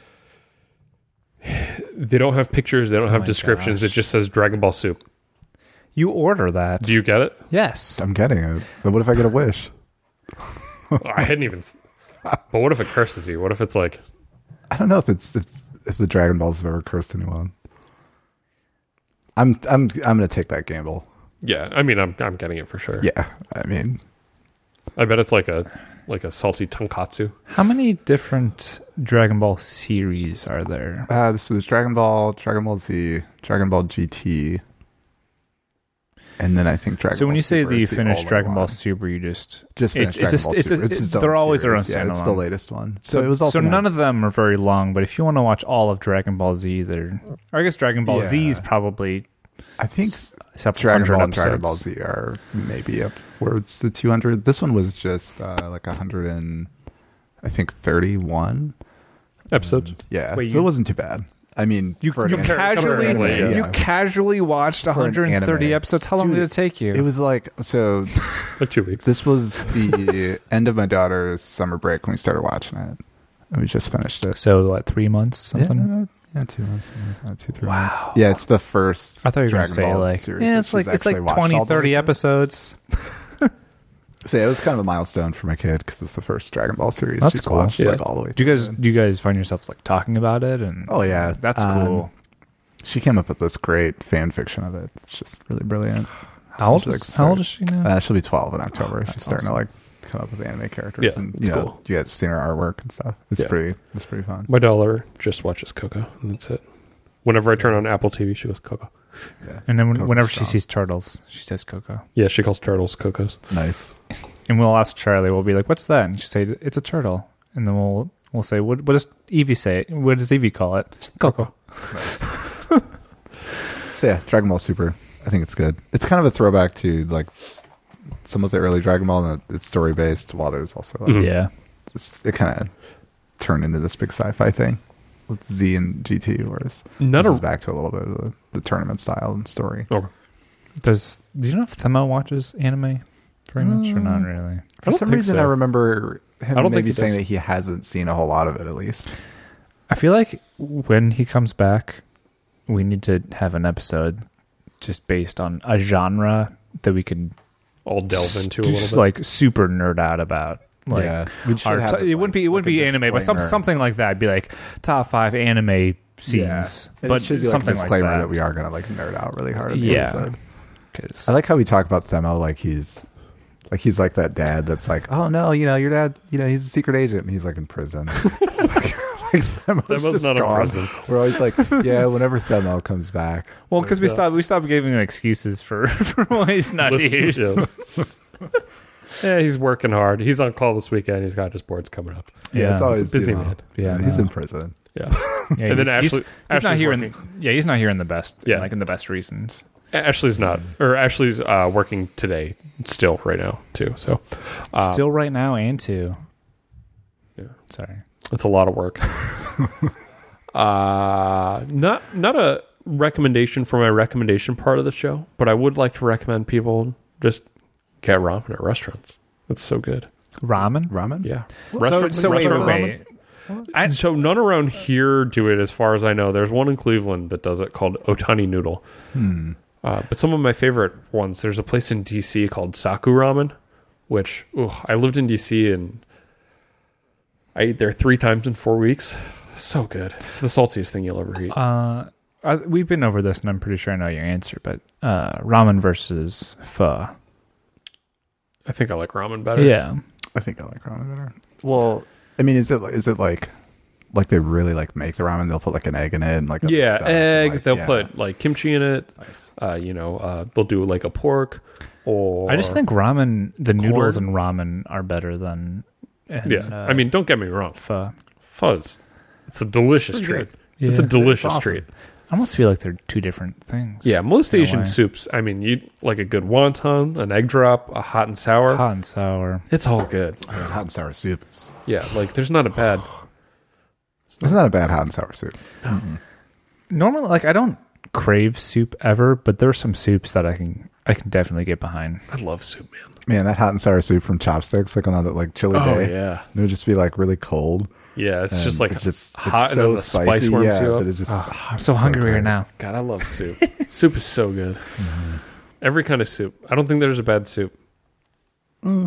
They don't have pictures. They don't have my descriptions. gosh. It just says Dragon Ball Soup. You order that. Do you get it? Yes. I'm getting it. Then what if I get a wish? I hadn't even. But what if it curses you? What if it's like? I don't know if if the Dragon Balls have ever cursed anyone. I'm gonna take that gamble. Yeah, I mean, I'm getting it for sure. Yeah, I mean, I bet it's like a salty tonkatsu. How many different Dragon Ball series are there? so there's Dragon Ball Z, Dragon Ball GT, and then I think Dragon. So when Ball you say Super that you is the finished all-in Dragon Ball one. Super, you just Finished it's Dragon a- Ball it's a- Super. It's its they're own always their own series. Yeah, it's the standalone. latest one. So it was also none of them are very long, but if you want to watch all of Dragon Ball Z, or I guess Dragon Ball Z is Yeah. probably I think several Dragon hundred Ball and episodes. Dragon Ball Z are maybe upwards to 200. This one was just like 100 and I think 31 Episodes. Yeah, Wait, so you- it wasn't too bad. I mean, You for an anime- casually for an anime, you yeah. casually watched an 130 anime. episodes. How long Dude, did it take you? It was like so. Like 2 weeks. This was the end of my daughter's summer break when we started watching it, and we just finished it. so what, 3 months, something? Yeah, 2 months, 2-3 Wow. months. Yeah, it's the first. I thought you were going Dragon to say Ball like series yeah, that it's like she's it's like actually watched 20, all the way 30 through. episodes. So yeah, it was kind of a milestone for my kid because it's the first Dragon Ball series That's she's cool. watched Yeah. like all the way. Do through. you guys find yourselves like talking about it? And Oh yeah, that's cool. She came up with this great fan fiction of it. It's just really brilliant. How old She's, is How old is she now? She'll be 12 in October. That's She's starting awesome. to like come up with anime characters, Yeah, and it's cool. you guys have seen her artwork and stuff. It's Yeah. pretty fun. My daughter just watches Coco, and that's it. Whenever I turn on Apple TV, she goes Coco. Yeah, And then Coco's whenever she strong. sees turtles, she says Coco. Yeah, she calls turtles Cocos. Nice. And we'll ask Charlie. We'll be like, "What's that?" And she say, "It's a turtle." And then we'll say, "What does Evie say? What does Evie call it?" Coco. So yeah, Dragon Ball Super. I think it's good. It's kind of a throwback to like some of the early Dragon Ball, and it's story based. While there's also like, Yeah. it kind of turned into this big sci-fi thing with Z and GT, whereas Not this a- is back to a little bit of the tournament style and story. Oh, Do you know if Themo watches anime very much or not really? For don't some think reason, so. I remember him I don't think maybe he saying does. that he hasn't seen a whole lot of it, at least. I feel like when he comes back, we need to have an episode just based on a genre that we could I'll delve into a just little bit. like super nerd out about. Like, Yeah, we should our have it wouldn't be like a anime, but disclaimer. something like that. It'd be like top 5 anime scenes, Yeah. And but it should be something like a disclaimer like that we are going to like nerd out really hard. In the Yeah. episode. 'Cause- I like how we talk about Themo like he's like that dad that's like, oh no, your dad, he's a secret agent and he's like in prison. Like Themo's Themo's just not in gone. prison. We're always like, yeah, whenever Themo comes back. well, because we stopped giving him excuses for why he's not here. Yeah, he's working hard. He's on call this weekend. He's got his boards coming up. Yeah, it's always he's a busy you know, man. Yeah, he's no. in prison. Yeah, Yeah, and then he's Ashley, not Ashley's here working. he's not here in the best. Yeah. Like in the best reasons. Ashley's not, or Ashley's working today still right now too. So Still right now and 2. Yeah. Sorry. it's a lot of work. Not a recommendation for my recommendation part of the show, but I would like to recommend people just get ramen at restaurants. It's so good. Ramen? Ramen? Yeah. So wait, restaurant wait. ramen. So none around here do it, as far as I know. There's one in Cleveland that does it called Otani Noodle. But some of my favorite ones, there's a place in DC called Saku Ramen, which I lived in DC and I ate there 3 times in 4 weeks. So good. It's the saltiest thing you'll ever eat. We've been over this, and I'm pretty sure I know your answer. But ramen versus pho. I think I like ramen better. Yeah, I think I like ramen better. Well, I mean, is it like they really like make the ramen? They'll put like an egg in it and like other Yeah, stuff, egg. like, They'll yeah. put like kimchi in it. Nice. They'll do like a pork. Or I just think ramen, the noodles in ramen are better than. I mean, don't get me wrong. pho. Fuzz. It's a delicious Pretty treat. good. It's a Yeah. delicious It's awesome. treat. I almost feel like they're two different things. Yeah, most in a Asian way. soups. I mean, you like a good wonton, an egg drop, a hot and sour. Hot and sour. It's all good. I mean, hot and sour soup is. Yeah, like there's not a bad. It's not a bad hot and sour soup. Normally, like I don't crave soup ever, but there are some soups that I can definitely get behind. I love soup, man. Man, that hot and sour soup from Chopsticks, like on that like chilly day, yeah, it would just be like really cold. yeah. It's and just like it's just hot, it's so and then the spice spicy, warms yeah, you up. but it just I'm so hungry great. right now. God, I love soup. Soup is so good. Every kind of soup. I don't think there's a bad soup. Like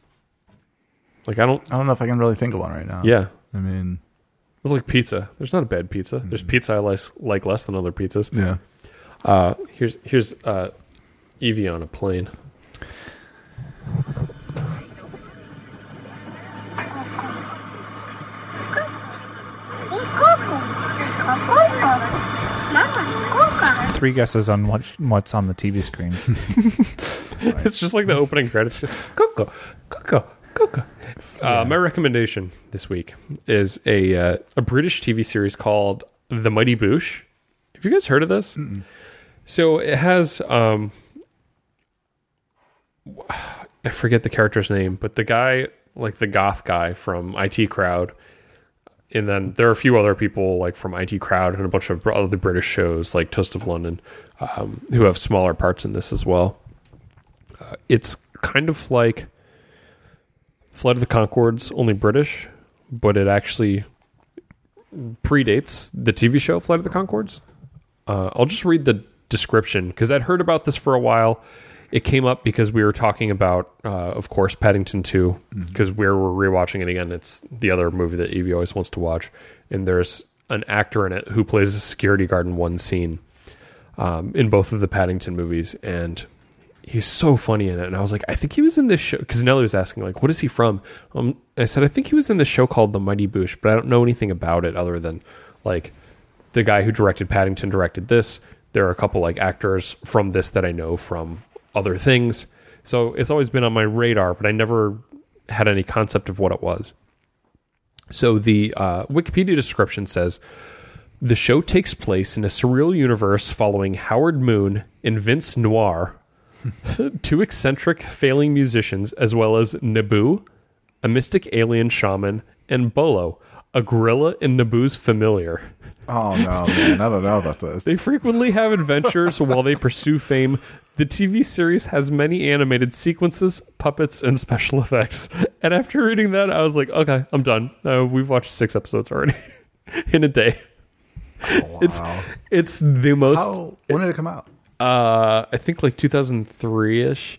I don't. I don't know if I can really think of one right now. Yeah, I mean, it's like pizza. There's not a bad pizza. There's pizza I like less than other pizzas. yeah. Here's Evie on a plane. Three guesses on what's on the TV screen. It's just like the opening credits. Coco, Coco, Coco. My recommendation this week is a British TV series called The Mighty Boosh. Have you guys heard of this? So it has I forget the character's name, but the guy, like the goth guy from IT Crowd, and then there are a few other people like from IT Crowd and a bunch of other British shows like Toast of London who have smaller parts in this as well. It's kind of like Flight of the Conchords, only British, but it actually predates the TV show Flight of the Conchords. I'll just read the description because I'd heard about this for a while. it came up because we were talking about, of course, Paddington 2, because we're rewatching it again. It's the other movie that Evie always wants to watch. And there's an actor in it who plays a security guard in one scene in both of the Paddington movies. And he's so funny in it. And I was like, I think he was in this show, because Nelly was asking, like, what is he from? I said, I think he was in this show called The Mighty Boosh, but I don't know anything about it other than, like, the guy who directed Paddington directed this. There are a couple, like, actors from this that I know from other things. So it's always been on my radar, but I never had any concept of what it was. So the Wikipedia description says, the show takes place in a surreal universe following Howard Moon and Vince Noir, two eccentric failing musicians, as well as Naboo, a mystic alien shaman, and Bolo, a gorilla and Naboo's familiar. Oh, no, man. I don't know about this. They frequently have adventures while they pursue fame. The TV series has many animated sequences, puppets, and special effects. And after reading that, I was like, okay, I'm done. We've watched 6 episodes already in a day. Oh, wow. It's the most... When did it come out? I think like 2003-ish.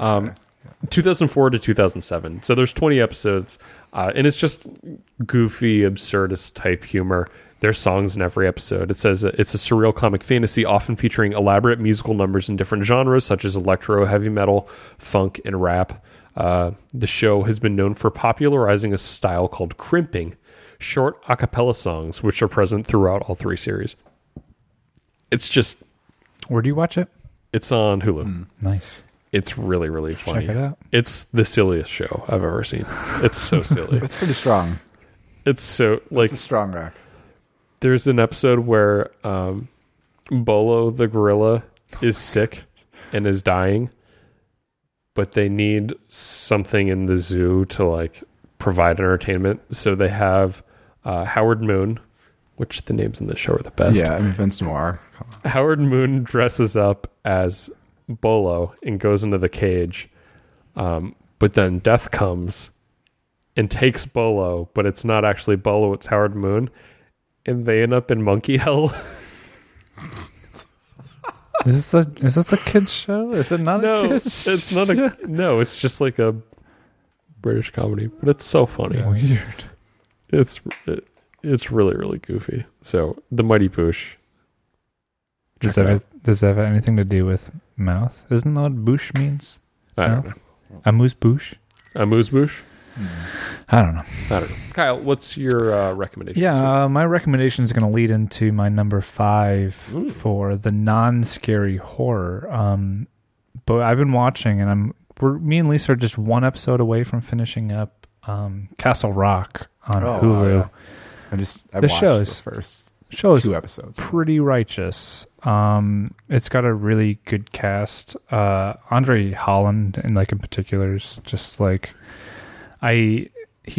2004 to 2007. So there's 20 episodes. And it's just goofy, absurdist type humor. There's songs in every episode. It says it's a surreal comic fantasy, often featuring elaborate musical numbers in different genres, such as electro, heavy metal, funk, and rap. The show has been known for popularizing a style called crimping, short a cappella songs, which are present throughout all 3 series. It's just... Where do you watch it? It's on Hulu. Nice. It's really, really funny. Check it out. It's the silliest show I've ever seen. It's so silly. It's pretty strong. It's so... like It's a strong rack. There's an episode where Bolo the gorilla is sick and is dying, but they need something in the zoo to like provide entertainment. So they have Howard Moon, which the names in this show are the best. Yeah, I mean, Vince Noir. Howard Moon dresses up as Bolo and goes into the cage, but then death comes and takes Bolo, but it's not actually Bolo, it's Howard Moon. And they end up in monkey hell. Is this a kid's show? Is it not a kid's show? It's not a... No, it's just like a British comedy. But it's so funny. Weird. It's really, really goofy. So, The Mighty Boosh. Does that have anything to do with mouth? Isn't that what bouche means? I don't know. Amuse bouche? Amuse bouche? I don't know. Kyle, what's your recommendation? Yeah, my recommendation is going to lead into my number 5 for the non-scary horror. But I've been watching, and me and Lisa are just 1 episode away from finishing up Castle Rock on Hulu. Yeah. I watched the first 2 episodes. Pretty righteous. It's got a really good cast. Andre Holland, in particular, is just like... He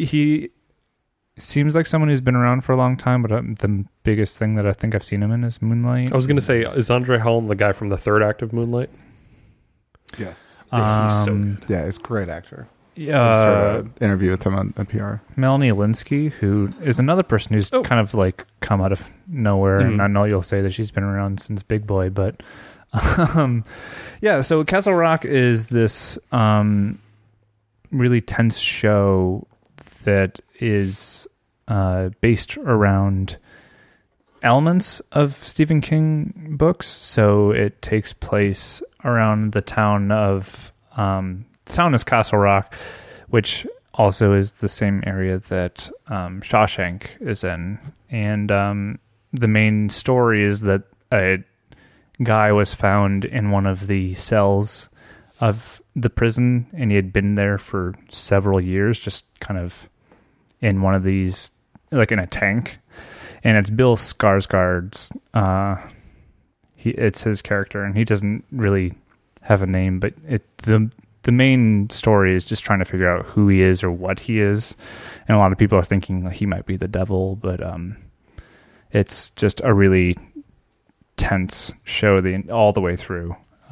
seems like someone who's been around for a long time, but the biggest thing that I think I've seen him in is Moonlight. I was going to say, is Andre Holland the guy from the 3rd act of Moonlight? Yes. Yeah, he's so good. Yeah, he's a great actor. Interview with him on NPR. Melanie Linsky, who is another person who's kind of like come out of nowhere, and I know you'll say that she's been around since Big Boy, but so Castle Rock is this really tense show that is based around elements of Stephen King books. So it takes place around the town of the town is Castle Rock, which also is the same area that Shawshank is in. And the main story is that a guy was found in one of the cells of the prison, and he had been there for several years, just kind of in one of these, like in a tank. And it's Bill Skarsgård's, it's his character, and he doesn't really have a name, but the main story is just trying to figure out who he is or what he is. And a lot of people are thinking he might be the devil, but it's just a really tense show all the way through.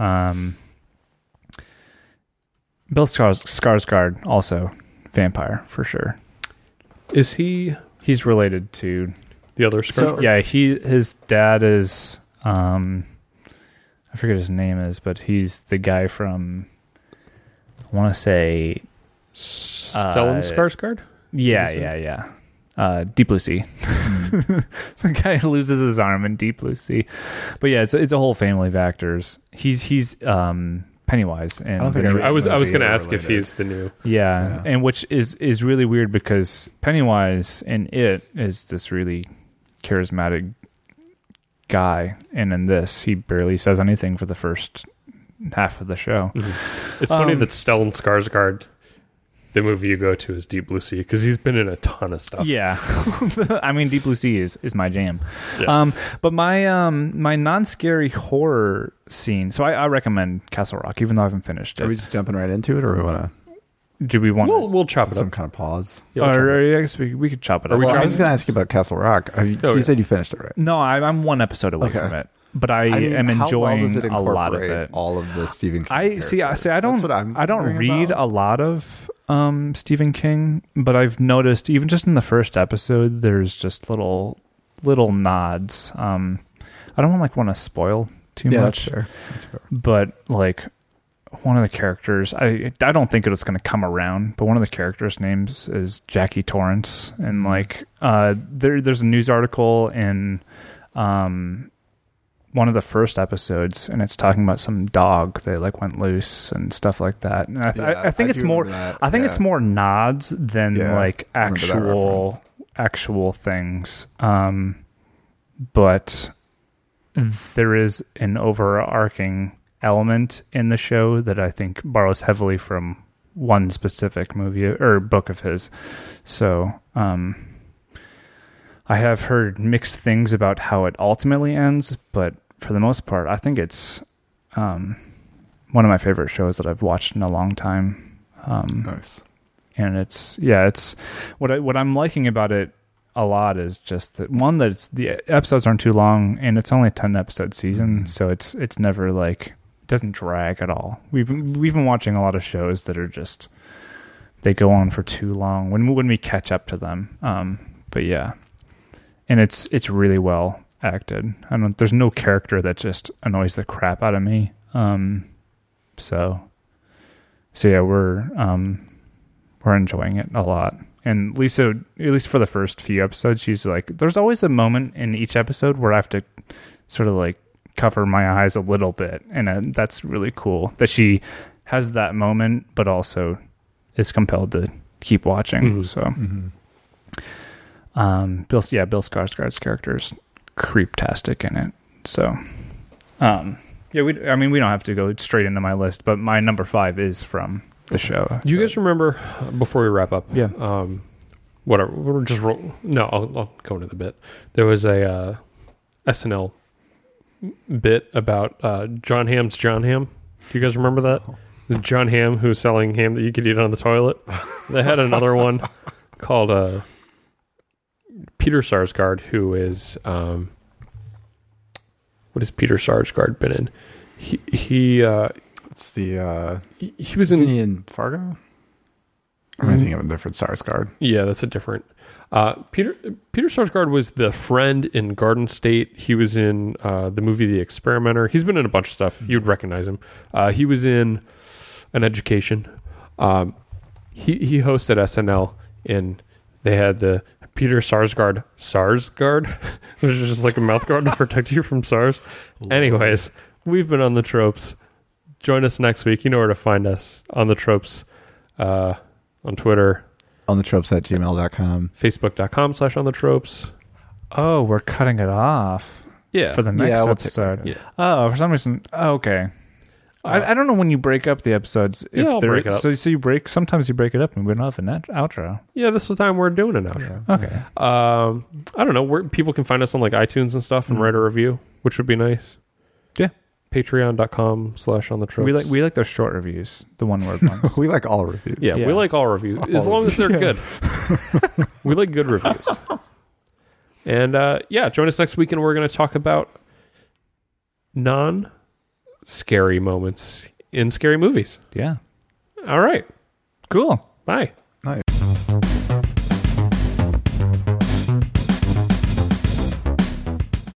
Bill Skarsgård, also vampire for sure. Is he? He's related to the other Skarsgård? So, yeah, his dad is. I I forget his name is, but he's the guy from, I want to say, Stellan Skarsgård? Yeah. Deep Blue Sea. The guy who loses his arm in Deep Blue Sea. But yeah, it's a whole family of actors. He's Pennywise. And I don't think I was going to ask if he's the new. Yeah, and which is really weird because Pennywise in It is this really charismatic guy, and in this he barely says anything for the first half of the show. Mm-hmm. It's funny that Stellan Skarsgård, the movie you go to, is Deep Blue Sea because he's been in a ton of stuff. Yeah, I mean Deep Blue Sea is my jam. Yeah. But my my non-scary horror scene. So I recommend Castle Rock, even though I haven't finished it. Are we just jumping right into it, or we want to? Do we want? We'll chop it Some up. kind of pause. Yeah, we'll chop it up. Or I guess we could chop it up. Well, I was going to ask you about Castle Rock. So you said you finished it, right? No, I'm one episode away Okay. from it, but I mean, am how well enjoying does it a lot of incorporate it. all of the Stephen King I characters? I don't That's what I'm I don't wondering read about. a lot of Stephen King, but I've noticed even just in the first episode, there's just little nods. I don't want to spoil too Yeah, much, that's fair. That's fair. but like one of the characters, I don't think it's going to come around, but one of the characters' names is Jackie Torrance, and like there's a news article in one of the first episodes, and it's talking about some dog that like went loose and stuff like that. And I think it's do more. remember that. I think Yeah. it's more nods than Yeah, like I remember that reference. actual things. But there is an overarching element in the show that I think borrows heavily from one specific movie or book of his. So, I have heard mixed things about how it ultimately ends, but for the most part, I think it's one of my favorite shows that I've watched in a long time. Nice. And it's what I'm liking about it a lot is just that one, that the episodes aren't too long, and it's only a 10-episode season, so it's never like, it doesn't drag at all. We've been watching a lot of shows that are just, they go on for too long when we catch up to them. But yeah, and it's really well acted. There's no character that just annoys the crap out of me. So yeah, we're enjoying it a lot. And Lisa, at least for the first few episodes, she's like, there's always a moment in each episode where I have to sort of like cover my eyes a little bit. And that's really cool that she has that moment, but also is compelled to keep watching. Mm-hmm. So, Bill Skarsgård's character is creeptastic in it. So, yeah, we don't have to go straight into my list, but my number 5 is from the show. Do you guys remember, before we wrap up? Yeah. Whatever. We're just I'll go into the bit. There was a SNL bit about John Hamm's John Hamm. Do you guys remember that? The John Hamm who's selling ham that you could eat on the toilet. They had another one called Peter Sarsgaard, who is what has Peter Sarsgaard been in? He It's the he was isn't in he in Fargo? I'm thinking of a different Sarsgaard. Yeah, that's a different. Peter Sarsgaard was the friend in Garden State. He was in the movie The Experimenter. He's been in a bunch of stuff. You'd recognize him. He was in An Education. He hosted SNL, and they had the Peter Sarsgaard, which is just like a mouth guard to protect you from SARS. Anyways, we've been on The Tropes. Join us next week. You know where to find us on The Tropes, on Twitter, On the tropes at gmail.com. Facebook.com/onthetropes. Oh, we're cutting it off. Yeah. For the next we'll take episode. Yeah. Oh, for some reason. Oh, okay. I don't know when you break up the episodes. Yeah, I'll break it up. So you break. Sometimes you break it up, and we don't have an outro. Yeah, this is the time we're doing it now. Yeah. Okay. I don't know where people can find us on like iTunes and stuff and write a review, which would be nice. Yeah. Patreon.com/onthetropes. We like those short reviews, the one-word ones. We like all reviews. Yeah, Yeah. we like all reviews as long as they're good. We like good reviews. And join us next week, and we're going to talk about non-scary moments in scary movies. Yeah. All right. Cool. Bye.